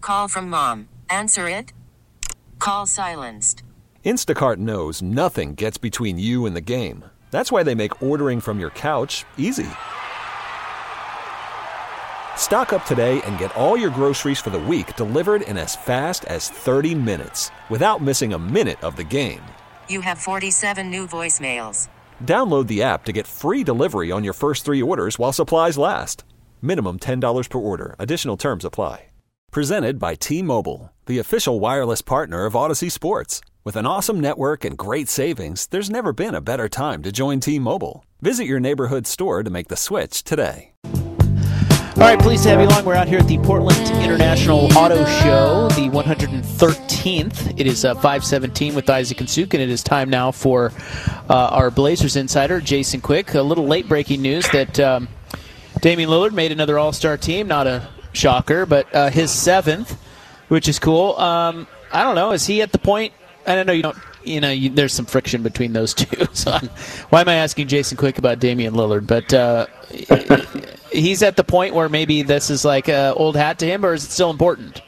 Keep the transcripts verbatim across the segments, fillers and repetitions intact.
call from mom. Answer it. Call silenced. Instacart knows nothing gets between you and the game. That's why they make ordering from your couch easy. Stock up today and get all your groceries for the week delivered in as fast as thirty minutes without missing a minute of the game. You have forty-seven new voicemails. Download the app to get free delivery on your first three orders while supplies last. Minimum ten dollars per order. Additional terms apply. Presented by T-Mobile, the official wireless partner of Odyssey Sports. With an awesome network and great savings, there's never been a better time to join T-Mobile. Visit your neighborhood store to make the switch today. All right, pleased to have you along. We're out here at the Portland International Auto Show, the one hundred thirteenth. It is uh, five seventeen with Isaac and Suk, and it is time now for uh, our Blazers insider, Jason Quick. A little late-breaking news that um, Damian Lillard made another All-Star team. Not a shocker, but uh, his seventh, which is cool. Um, I don't know. Is he at the point? I don't know. You don't. You know, you, there's some friction between those two. So I'm, why am I asking Jason Quick about Damian Lillard? But uh, he's at the point where maybe this is like uh, old hat to him, or is it still important?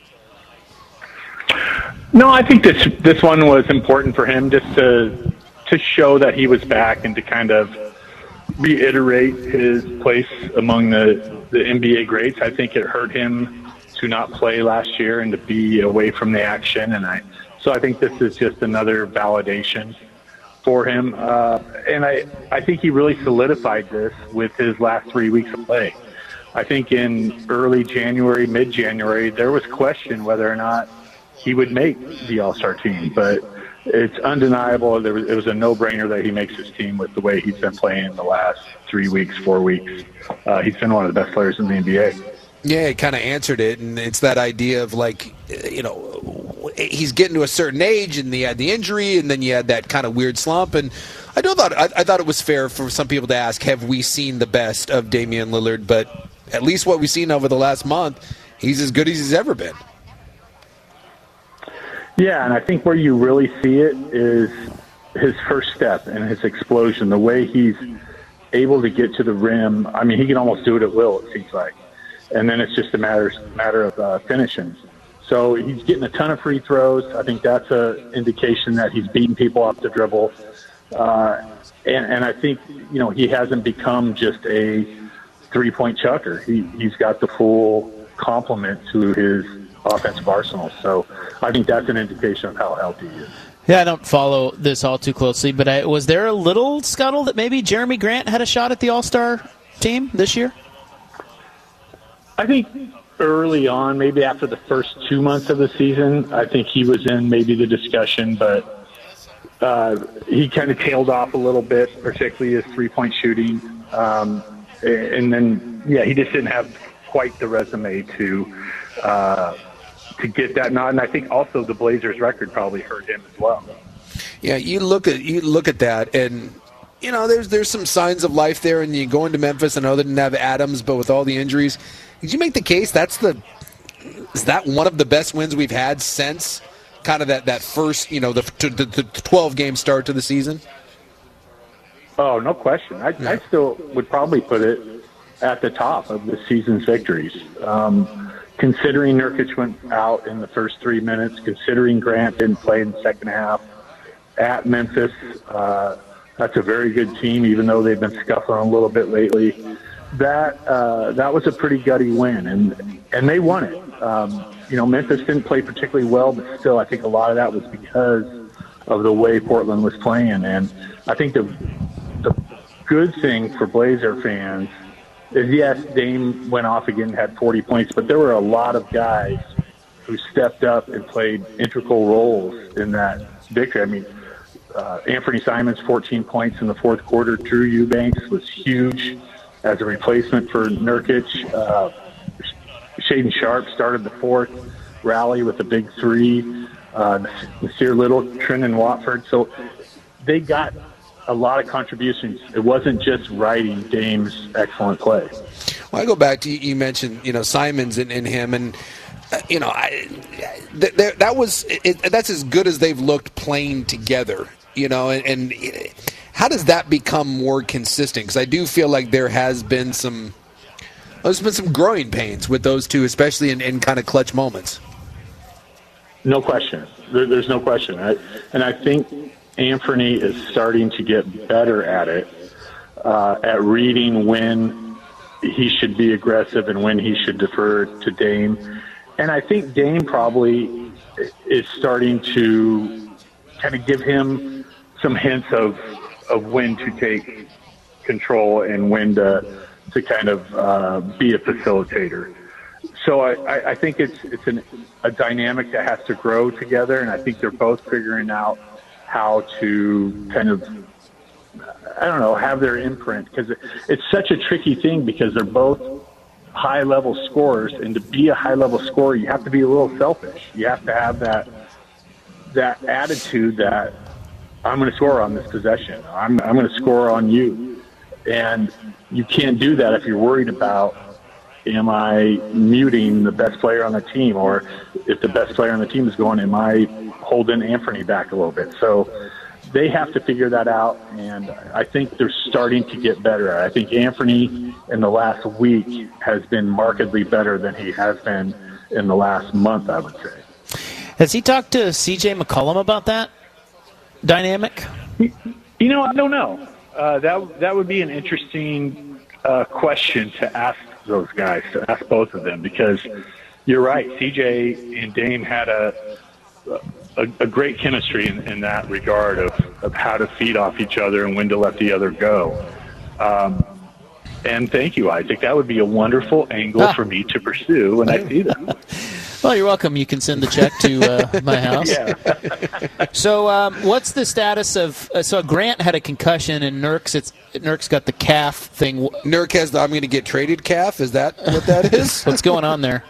No, I think this this one was important for him just to to show that he was back and to kind of reiterate his place among the, the N B A greats. I think it hurt him to not play last year and to be away from the action, and I so I think this is just another validation for him. Uh, and I, I think he really solidified this with his last three weeks of play. I think in early January, mid-January, there was question whether or not he would make the All-Star team. But it's undeniable. There was, it was a no-brainer that he makes his team with the way he's been playing in the last three weeks, four weeks. Uh, he's been one of the best players in the N B A. Yeah, it kind of answered it, and it's that idea of, like, you know, he's getting to a certain age, and he had the injury, and then you had that kind of weird slump. And I don't thought I, I thought it was fair for some people to ask, have we seen the best of Damian Lillard? But at least what we've seen over the last month, he's as good as he's ever been. Yeah, and I think where you really see it is his first step and his explosion, the way he's able to get to the rim. I mean, he can almost do it at will, it seems like. And then it's just a matter matter of uh, finishing. So he's getting a ton of free throws. I think that's an indication that he's beating people off the dribble. Uh, and, and I think, you know, he hasn't become just a three-point chucker. He, he's got the full complement to his offensive arsenal. So I think that's an indication of how healthy he is. Yeah, I don't follow this all too closely, but I, was there a little scuttle that maybe Jeremy Grant had a shot at the All-Star team this year? I think early on, maybe after the first two months of the season, I think he was in maybe the discussion, but uh, he kind of tailed off a little bit, particularly his three-point shooting. Um, and then, yeah, he just didn't have quite the resume to uh, to get that nod. And I think also the Blazers record probably hurt him as well. Yeah, you look at you look at that, and you know, there's there's some signs of life there. And you go into Memphis. I know they didn't have Adams, but with all the injuries, did you make the case that's the is that one of the best wins we've had since kind of that, that first, you know, the the, the twelve game start to the season? Oh, no question. I, yeah. I still would probably put it at the top of the season's victories. Um, considering Nurkic went out in the first three minutes, considering Grant didn't play in the second half at Memphis, uh, that's a very good team, even though they've been scuffling a little bit lately. That uh, that was a pretty gutty win, and and they won it. Um, you know, Memphis didn't play particularly well, but still, I think a lot of that was because of the way Portland was playing. And I think the the good thing for Blazer fans is, yes, Dame went off again and had forty points, but there were a lot of guys who stepped up and played integral roles in that victory. I mean, uh, Anthony Simons, fourteen points in the fourth quarter. Drew Eubanks was huge as a replacement for Nurkic. Uh, Shaedon Sharpe started the fourth rally with a big three. Uh, Nasir Little, Trendon Watford. So they got a lot of contributions. It wasn't just riding Dame's excellent play. Well, I go back to, you mentioned, you know, Simons and, and him, and, uh, you know, I, th- th- that was, it, that's as good as they've looked playing together, you know, and, and it, how does that become more consistent? Because I do feel like there has been some, there's been some growing pains with those two, especially in, in kind of clutch moments. No question. There, there's no question. I, and I think Anthony is starting to get better at it, uh, at reading when he should be aggressive and when he should defer to Dame. And I think Dame probably is starting to kind of give him some hints of, of when to take control and when to, to kind of uh, be a facilitator. So I, I think it's it's an, a dynamic that has to grow together, and I think they're both figuring out how to kind of, I don't know, have their imprint, because it, it's such a tricky thing because they're both high-level scorers, and to be a high-level scorer, you have to be a little selfish. You have to have that that attitude that I'm going to score on this possession. I'm I'm going to score on you, and you can't do that if you're worried about, am I muting the best player on the team? Or if the best player on the team is going, am I holding Anthony back a little bit? So they have to figure that out, and I think they're starting to get better. I think Anthony in the last week has been markedly better than he has been in the last month, I would say. Has he talked to C J McCollum about that dynamic? You know, I don't know. Uh, that, that would be an interesting uh, question to ask those guys, to ask both of them, because you're right. C J and Dame had a a, a great chemistry in, in that regard of, of how to feed off each other and when to let the other go. Um, and thank you, Isaac. That would be a wonderful angle ah. for me to pursue when I see them. Well, you're welcome. You can send the check to uh, my house. Yeah. So, um, what's the status of? Uh, so, Grant had a concussion, and Nurk's it's Nurk's got the calf thing. Nurk has the "I'm going to get traded" calf. Is that what that is? What's going on there?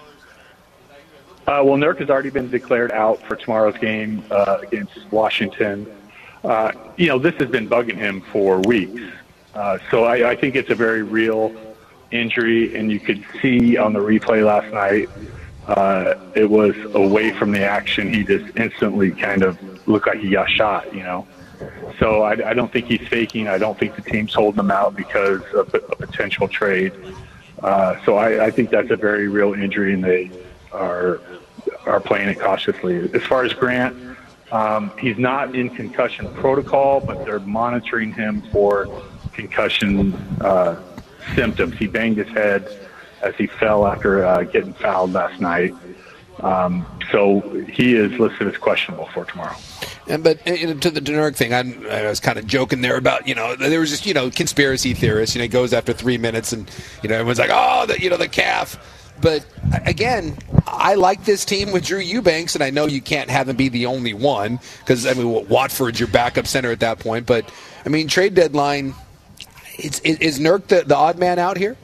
Uh, well, Nurk has already been declared out for tomorrow's game uh, against Washington. Uh, you know, this has been bugging him for weeks. Uh, so I, I think it's a very real injury, and you could see on the replay last night. Uh, it was away from the action. He just instantly kind of looked like he got shot, you know. So I, I don't think he's faking. I don't think the team's holding him out because of a potential trade. Uh, so I, I think that's a very real injury, and they are are playing it cautiously. As far as Grant, um, he's not in concussion protocol, but they're monitoring him for concussion uh, symptoms. He banged his head as he fell after uh, getting fouled last night. Um, so he is listed as questionable for tomorrow. And, but you know, to the Nurk thing, I, I was kind of joking there about, you know, there was just, you know, conspiracy theorists. You know, he goes after three minutes and, you know, everyone's like, oh, the, you know, the calf. But, again, I like this team with Drew Eubanks, and I know you can't have him be the only one because, I mean, Watford's your backup center at that point. But, I mean, trade deadline, it's, is Nurk the, the odd man out here?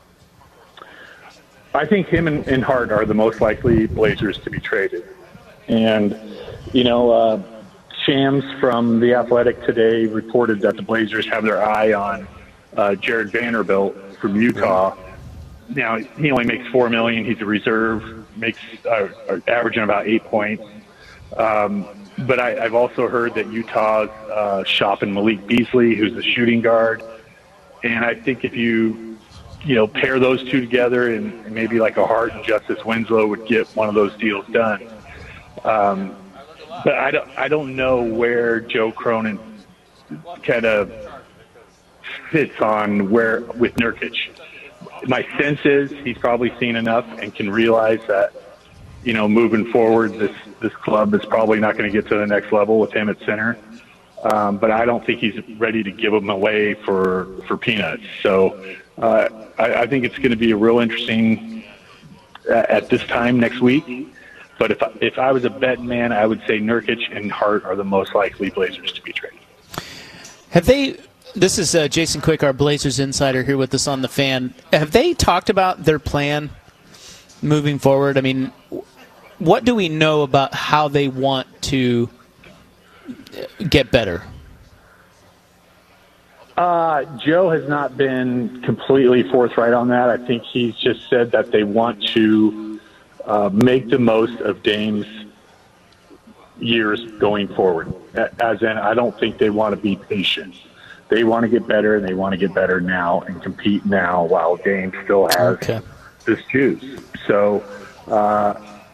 I think him and, and Hart are the most likely Blazers to be traded. And, you know, uh, Shams from The Athletic today reported that the Blazers have their eye on uh, Jared Vanderbilt from Utah. Now, he only makes four million dollars. He's a reserve, makes uh, averaging about eight points. Um, but I, I've also heard that Utah's uh, shopping Malik Beasley, who's a shooting guard. And I think if you, you know, pair those two together and maybe like a Hart and Justice Winslow would get one of those deals done. Um, but I don't, I don't know where Joe Cronin kind of fits on where with Nurkic. My sense is he's probably seen enough and can realize that, you know, moving forward, this, this club is probably not going to get to the next level with him at center. Um, but I don't think he's ready to give them away for, for peanuts. So uh, I, I think it's going to be a real interesting uh, at this time next week. But if I, if I was a betting man, I would say Nurkic and Hart are the most likely Blazers to be traded. Have they? This is uh, Jason Quick, our Blazers insider, here with us on The Fan. Have they talked about their plan moving forward? I mean, what do we know about how they want to get better? Uh, Joe has not been completely forthright on that. I think he's just said that they want to uh, make the most of Dame's years going forward. As in, I don't think they want to be patient. They want to get better, and they want to get better now and compete now while Dame still has okay. this juice. So uh,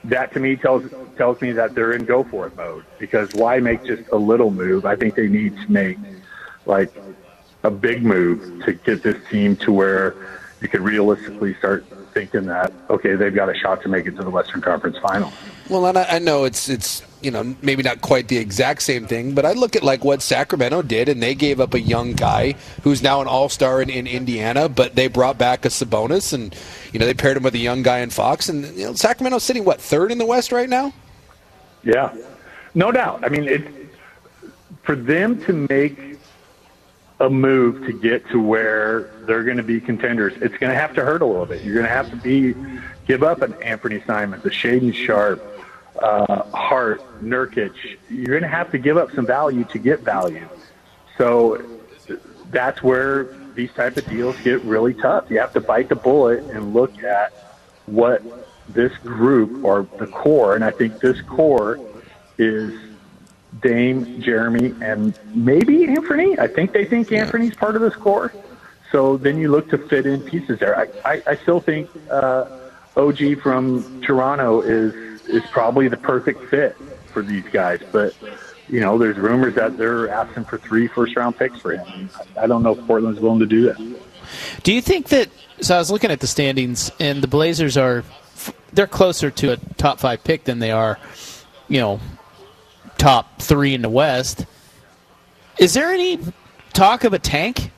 that to me tells tells me that they're in go for it mode, because why make just a little move? I think they need to make like a big move to get this team to where you could realistically start thinking that, okay, they've got a shot to make it to the Western Conference Final. Well, and I, I know it's it's you know maybe not quite the exact same thing, but I look at like what Sacramento did, and they gave up a young guy who's now an all-star in, in Indiana, but they brought back a Sabonis, and you know they paired him with a young guy in Fox, and you know Sacramento's sitting what, third in the West right now? Yeah, no doubt. I mean, it for them to make a move to get to where they're going to be contenders, it's going to have to hurt a little bit. You're going to have to be give up an Anthony Simons, a Shaedon Sharpe, uh, Hart, Nurkic. You're going to have to give up some value to get value. So that's where these type of deals get really tough. You have to bite the bullet and look at what this group or the core, and I think this core is Dame, Jeremy, and maybe Anthony. I think they think Anthony's part of this core. So then you look to fit in pieces there. I, I, I still think uh, O G from Toronto is is probably the perfect fit for these guys. But, you know, there's rumors that they're asking for three first-round picks for him. I don't know if Portland's willing to do that. Do you think that – so I was looking at the standings, and the Blazers are – they're closer to a top five pick than they are, you know, top three in the West. Is there any talk of a tank?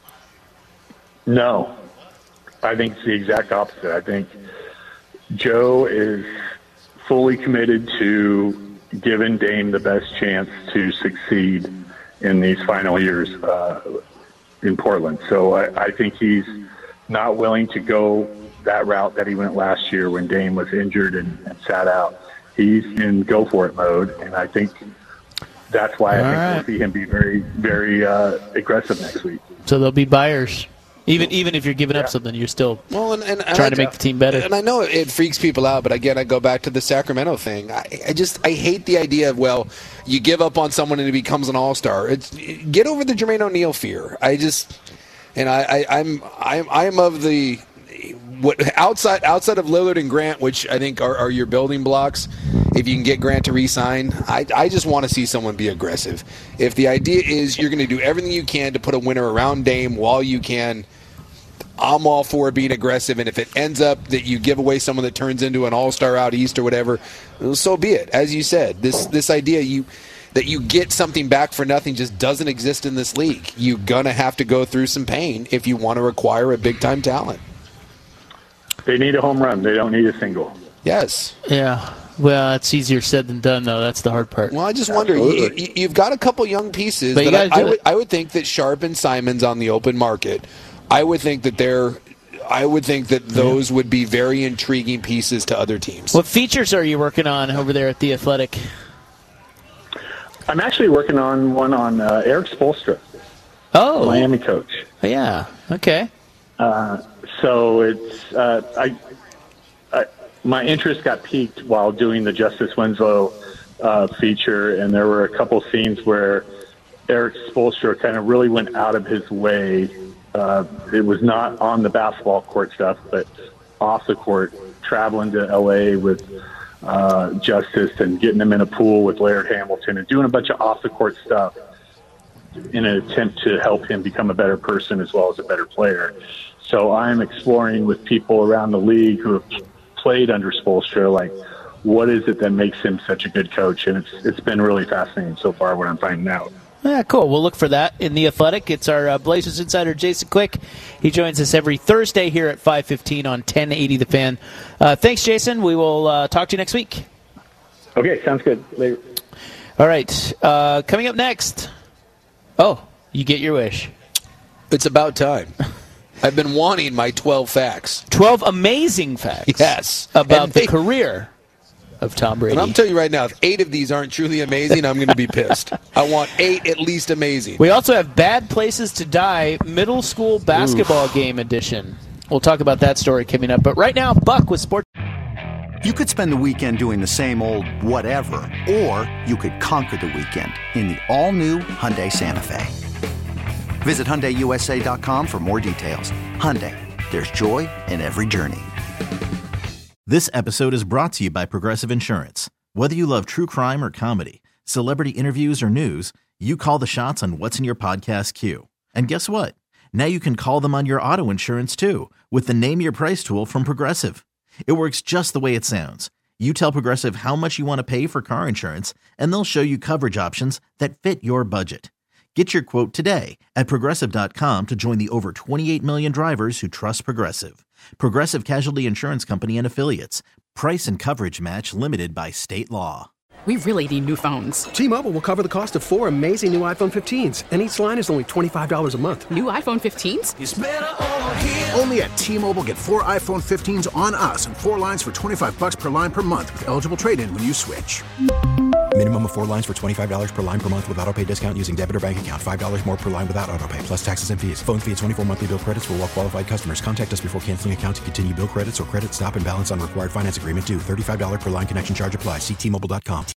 No. I think it's the exact opposite. I think Joe is fully committed to giving Dame the best chance to succeed in these final years uh, in Portland. So I, I think he's not willing to go that route that he went last year when Dame was injured and, and sat out. He's in go-for-it mode, and I think that's why I All think right. we'll see him be very, very uh, aggressive next week. So there'll be buyers. Even even if you're giving up Yeah. something, you're still Well, and, and, and trying I- to make the team better. And I know it freaks people out, but again, I go back to the Sacramento thing. I, I just I hate the idea of, well, you give up on someone and he becomes an all-star. It's get over the Jermaine O'Neal fear. I just and I, I I'm I'm I'm of the what outside outside of Lillard and Grant, which I think are, are your building blocks. If you can get Grant to re-sign, I, I just want to see someone be aggressive. If the idea is you're going to do everything you can to put a winner around Dame while you can, I'm all for being aggressive, and if it ends up that you give away someone that turns into an all-star out east or whatever, so be it. As you said, this this idea you that you get something back for nothing just doesn't exist in this league. You're going to have to go through some pain if you want to acquire a big-time talent. They need a home run. They don't need a single. Yes. Yeah. Well, it's easier said than done, though. That's the hard part. Well, I just wonder, you, you, you've got a couple young pieces. But you that gotta I, do I, would, it. I would think that Sharp and Simons on the open market, I would think that they're I would think that those would be very intriguing pieces to other teams. What features are you working on over there at The Athletic? I'm actually working on one on uh, Eric Spoelstra, Oh, Miami coach. yeah. Okay. Uh, so it's uh, I, I my interest got piqued while doing the Justice Winslow uh, feature, and there were a couple scenes where Eric Spoelstra kind of really went out of his way. Uh, it was not on the basketball court stuff, but off the court, traveling to L A with uh, Justice and getting him in a pool with Laird Hamilton and doing a bunch of off the court stuff in an attempt to help him become a better person as well as a better player. So I'm exploring with people around the league who have played under Spoelstra, like, what is it that makes him such a good coach? And it's it's been really fascinating so far what I'm finding out. Yeah, cool. We'll look for that in The Athletic. It's our uh, Blazers insider, Jason Quick. He joins us every Thursday here at five fifteen on ten eighty The Fan. Uh, thanks, Jason. We will uh, talk to you next week. Okay, sounds good. Later. All right. Uh, coming up next. Oh, you get your wish. It's about time. I've been wanting my twelve facts. twelve amazing facts. Yes. About And the they- career of Tom Brady. And I'm telling you right now, if eight of these aren't truly amazing, I'm going to be pissed. I want eight at least amazing. We also have Bad Places to Die middle school basketball Oof. game edition. We'll talk about that story coming up. But right now, Buck with Sports. You could spend the weekend doing the same old whatever, or you could conquer the weekend in the all-new Hyundai Santa Fe. Visit Hyundai U S A dot com for more details. Hyundai, there's joy in every journey. This episode is brought to you by Progressive Insurance. Whether you love true crime or comedy, celebrity interviews or news, you call the shots on what's in your podcast queue. And guess what? Now you can call them on your auto insurance too with the Name Your Price tool from Progressive. It works just the way it sounds. You tell Progressive how much you want to pay for car insurance, and they'll show you coverage options that fit your budget. Get your quote today at Progressive dot com to join the over twenty-eight million drivers who trust Progressive. Progressive Casualty Insurance Company and Affiliates. Price and coverage match limited by state law. We really need new phones. T-Mobile will cover the cost of four amazing new iPhone fifteens, and each line is only twenty-five dollars a month. New iPhone fifteens? It's better over here. Only at T-Mobile, get four iPhone fifteens on us and four lines for twenty-five bucks per line per month with eligible trade-in when you switch. Minimum of four lines for twenty-five dollars per line per month with autopay discount using debit or bank account. five dollars more per line without autopay, plus taxes and fees. Phone fee at twenty-four monthly bill credits for well-qualified customers. Contact us before canceling account to continue bill credits or credit stop and balance on required finance agreement due. thirty-five dollars per line connection charge applies. See T Mobile dot com.